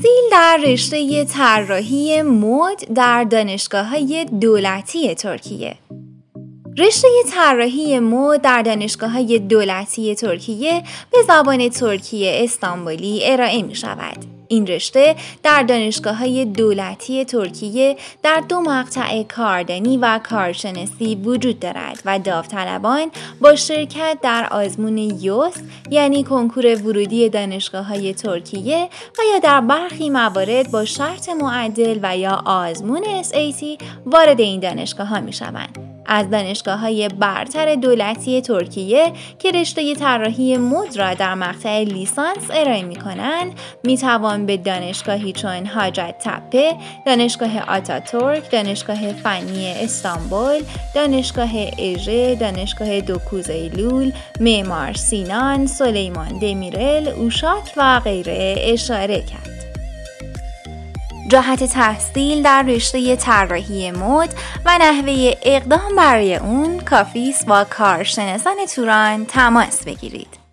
تحصیل در رشته طراحی مد در دانشگاه‌های دولتی ترکیه. رشته طراحی مد در دانشگاه‌های دولتی ترکیه به زبان ترکی استانبولی ارائه می‌شود. این رشته در دانشگاه‌های دولتی ترکیه در 2 مقطع کاردانی و کارشناسی وجود دارد و داوطلبان با شرکت در آزمون یوس یعنی کنکور ورودی دانشگاه‌های ترکیه و یا در برخی موارد با شرط معدل و یا آزمون SAT وارد این دانشگاه‌ها می‌شوند. از دانشگاه‌های برتر دولتی ترکیه که رشته طراحی مد را در مقطع لیسانس ارائه می‌کنند، می‌توان به دانشگاهی چون حاجت تپه، دانشگاه آتاتورک، دانشگاه فنی استانبول، دانشگاه اژه، دانشگاه دوکوزایلول، معمار سینان، سلیمان دمیرل، اوشاک و غیره اشاره کرد. جهت تحصیل در رشته طراحی مد و نحوه اقدام برای اون کافی است با کارشناسان توران تماس بگیرید.